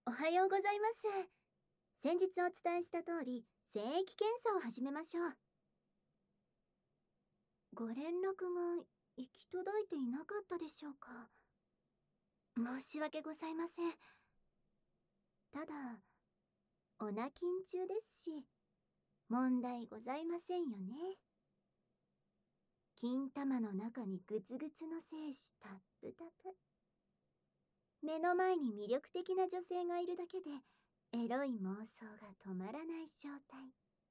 おはようございます。先日お伝えした通り、精液検査を始めましょう。ご連絡が行き届いていなかったでしょうか。申し訳ございません。ただ、お泣きん中ですし、問題ございませんよね。金玉の中にグツグツの精子タップタプ。目の前に魅力的な女性がいるだけで、エロい妄想が止まらない状態。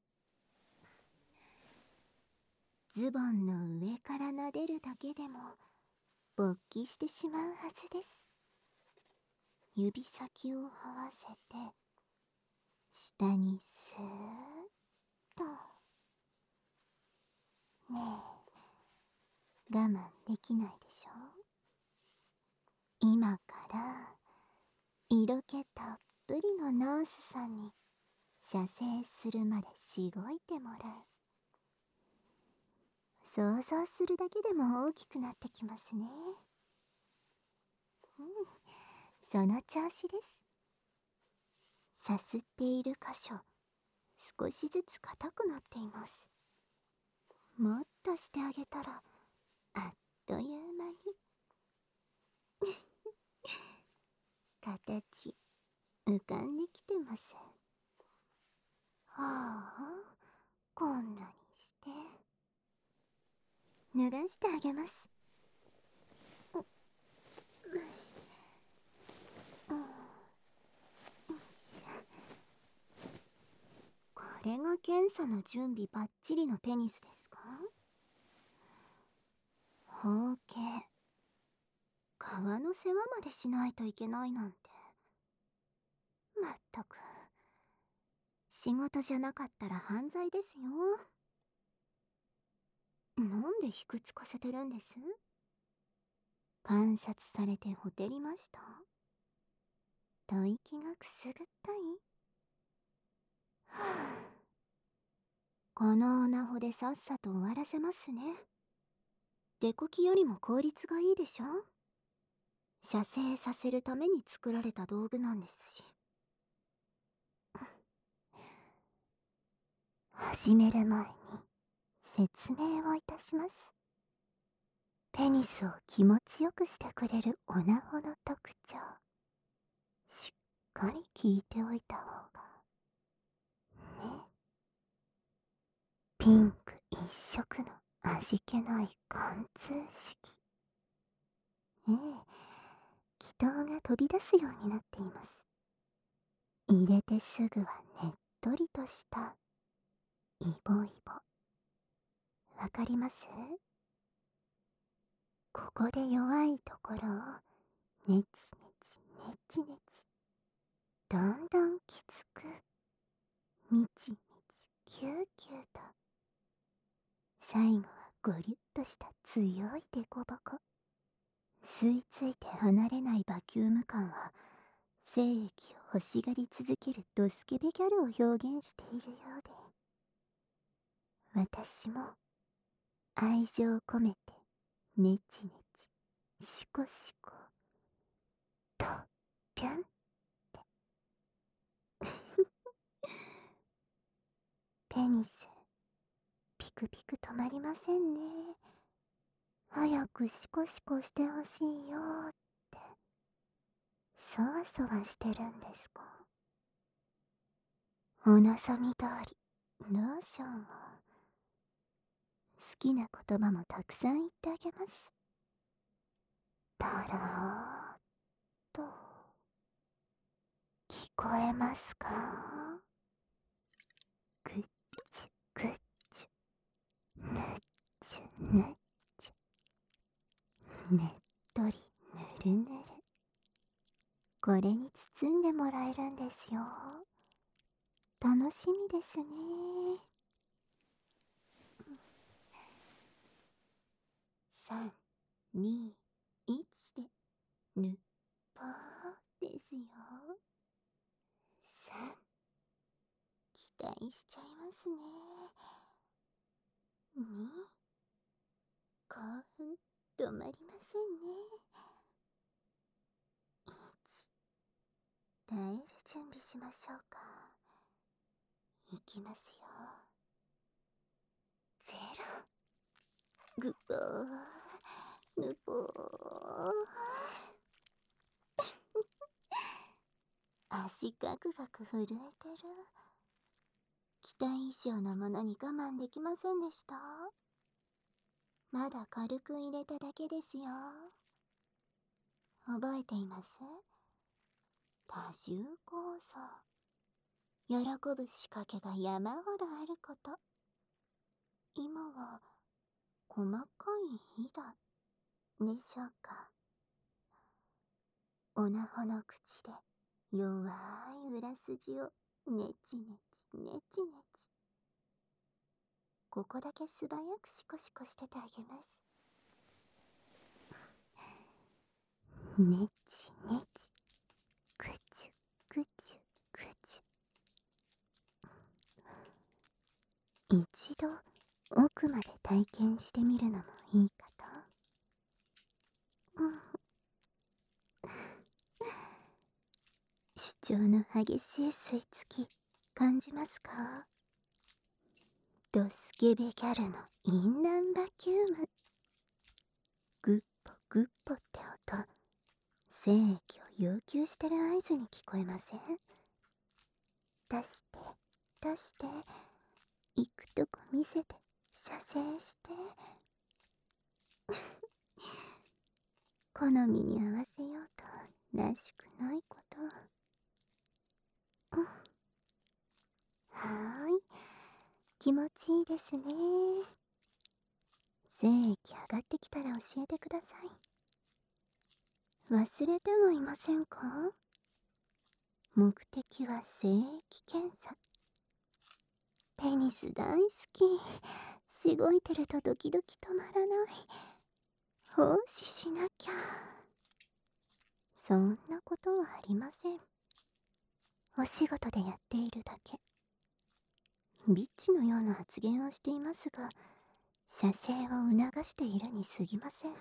ズボンの上から撫でるだけでも勃起してしまうはずです。指先を合わせて下にスーッと。ねえ、我慢できないでしょ。今から色気たっぷりのナースさんに射精するまでしごいてもらう。想像するだけでも大きくなってきますね。その調子です。さすっている箇所、少しずつ硬くなっています。もっとしてあげたら、あっという間に形浮かんできてます。ああ、こんなにして脱がしてあげます。これが検査の準備バッチリのペニスですか？包茎、皮の世話までしないといけないなんて。まったく、仕事じゃなかったら犯罪ですよ。なんでひくつかせてるんです？観察されてほてりました？吐息がくすぐったい？はあ、このオナホでさっさと終わらせますね。デコキよりも効率がいいでしょ。射精させるために作られた道具なんですし。始める前に説明をいたします。ペニスを気持ちよくしてくれるオナホの特徴、しっかり聞いておいた方がね。ピンク一色の味気ない貫通式。ええ、気筒が飛び出すようになっています。入れてすぐはねっとりとしたイボイボ。わかります？ここで弱いところをねちねちねちねち、どんどんきつく、みちみちキューキューと、最後はゴリュッとした強いデコボコ。吸い付いて離れないバキューム感は、精液を欲しがり続けるドスケベギャルを表現しているようで、私も愛情を込めてねちねちシコシコとぴょんって。ペニスピクピク止まりませんね。早くシコシコしてほしいよって、そわそわしてるんですか？お望み通りローションを、好きな言葉もたくさん言ってあげます。とろーっと聞こえますか？ぐっちゅぐっちゅ、ぬっちゅぬっちゅ、ねっとりぬるぬる。これに包んでもらえるんですよ。楽しみですね。3、2、1でぬっぽーですよ。3、期待しちゃいますね。2、興奮止まりませんね。1、大丈準備しましょうか。いきますよ。ゼロ。グボー。ヌボー。足ガクガク震えてる。期待以上のものに我慢できませんでした？まだ軽く入れただけですよ。覚えています？多重構造。喜ぶ仕掛けが山ほどあること。今は細かい火だでしょうか。おなほの口で弱い裏筋をねちねちねちねち。ここだけ素早くシコシコしててあげます。ねちねち、くちゅくちゅくちゅ。一度奥まで体験してみるのもいいかと。主張の激しい吸い付き感じますか？ドスケベギャルの淫乱バキューム。グッポグッポって音、精液を要求してる合図に聞こえません？出して出して、行くとこ見せて、射精して。好みに合わせようとらしくないこと。はーい、気持ちいいですね。精液上がってきたら教えてください。忘れてはいませんか？目的は精液検査。ペニス大好き。しごいてるとドキドキ止まらない。奉仕しなきゃ。そんなことはありません。お仕事でやっているだけ。ビッチのような発言をしていますが、射精を促しているに過ぎません。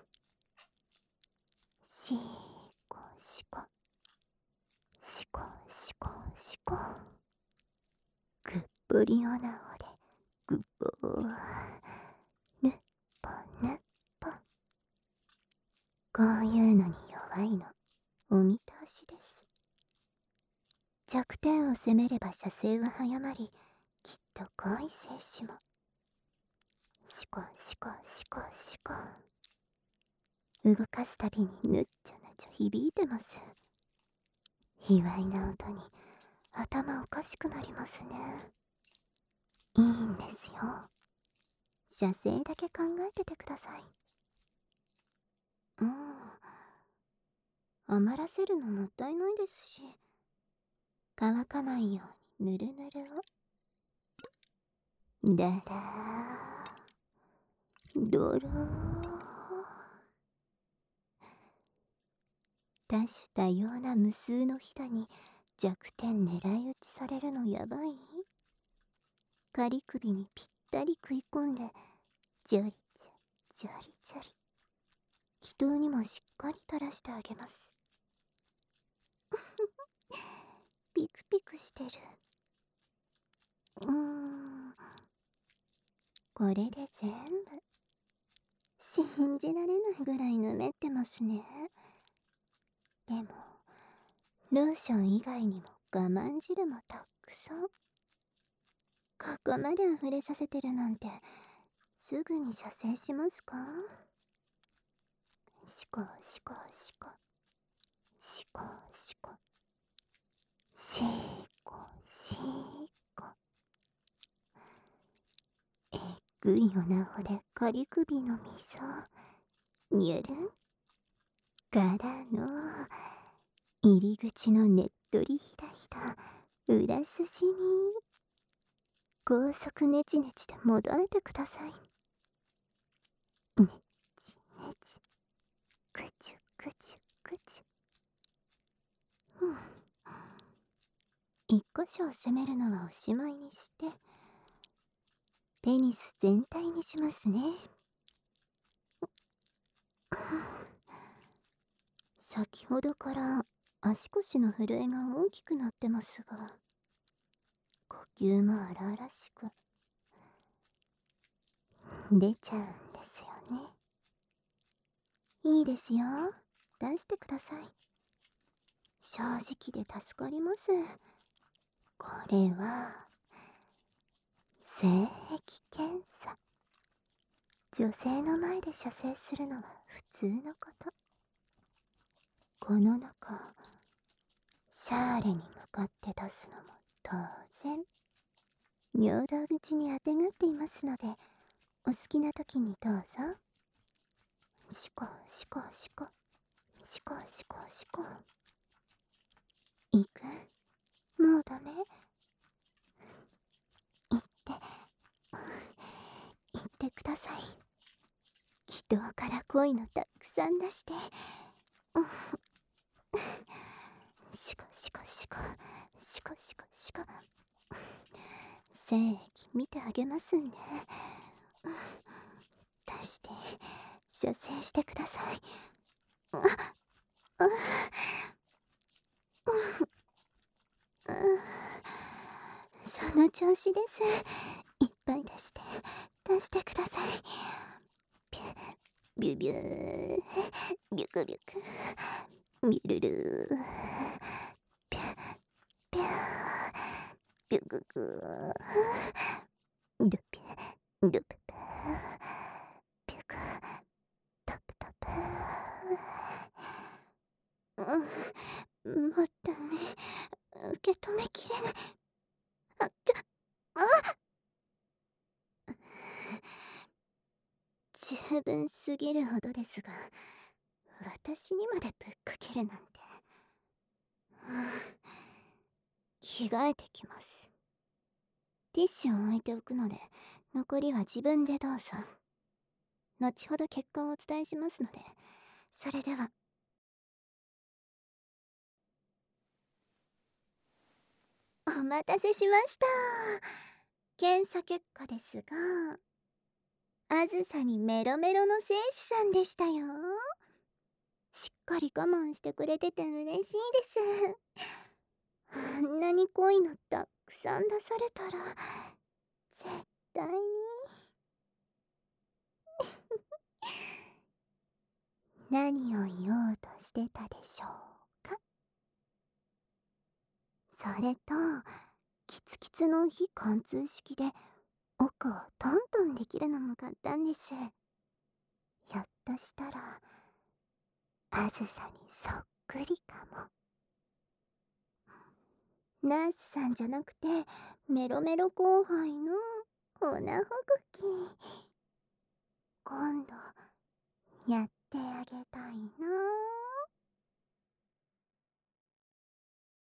シコシコ、シコシコシコ。ぐっぷりおなほでぐっぼー、ぬっぽぬっぽ。こういうのに弱いのお見通しです。弱点を攻めれば射精は早まり、きっと濃い精子も。シコシコシコシコ。動かすたびにぬっちょぬちょ響いてます。卑猥な音に頭おかしくなりますね。いいんですよ。射精だけ考えててください。余らせるのもったいないですし、乾かないようにぬるぬるを。だらー、どろー。多種多様な無数のひだに弱点狙い撃ちされるのやばい？仮首にぴったり食い込んで、ジョリジョ、ジョリジョリ。気筒にもしっかり垂らしてあげます。ピクピクしてる。これで全部。信じられないぐらいぬめってますね。でも、ローション以外にも我慢汁もたくさん。ここまで溢れさせてるなんて、すぐに射精しますか？シコシコシコ、シコシコ、シコシコ。えっぐいおなほで仮首の溝、にゅるんからの入り口のねっとりひだひだ裏筋に高速ネチネチで戻れてください。ネチネチ、くちゅくちゅくちゅ。一箇所を攻めるのはおしまいにして、ペニス全体にしますね。先ほどから足腰の震えが大きくなってますが、呼吸も荒々しく出ちゃうんですよね。いいですよ。出してください。正直で助かります。これは性癖検査。女性の前で射精するのは普通のこと。この中、シャーレに向かって出すのも当然。尿道口にあてがっていますので、お好きな時にどうぞ。シコシコシコ、シコシコシコ。行く？もうダメ？言ってください。気道から恋のたくさん出して。シコシコシコ、シコシコシコ。精液見てあげますんで。出して、射精してください。その調子です。いっぱい出して、出してください。ビュビュー、ビュクビュク、ビュルルー、ピュピュー、ビュググー、ドピュ、ドププ、ピュク、トプトプ。もうダメ。受け止めきれない。あ十分すぎるほどですが、私にまでぶっかけるなんて。着替えてきます。ティッシュを置いておくので、残りは自分でどうぞ。後ほど結果をお伝えしますので、それでは。お待たせしました。検査結果ですが、あずさにメロメロの精子さんでしたよ。しっかり我慢してくれてて嬉しいです。あんなに濃いのたくさん出されたら、絶対に。何を言おうとしてたでしょうか。それと、キツキツの非貫通式で奥をトントンできるのも買ったんです。ひょっとしたら、あずさにそっくりかも。ナースさんじゃなくて、メロメロ後輩のオナほぐき。今度、やってあげたいな。